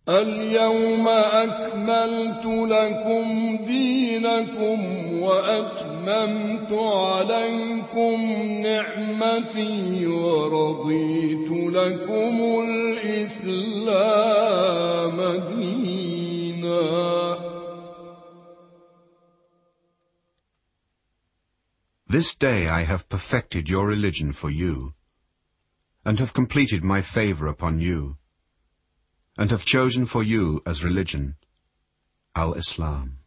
اليوم أكملت لكم دينكم وأتممت عليكم نعمتي ورضيت لكم الإسلام دينا. This day I have perfected your religion for you, and have completed my favor upon you, and have chosen for you as religion Al-Islam.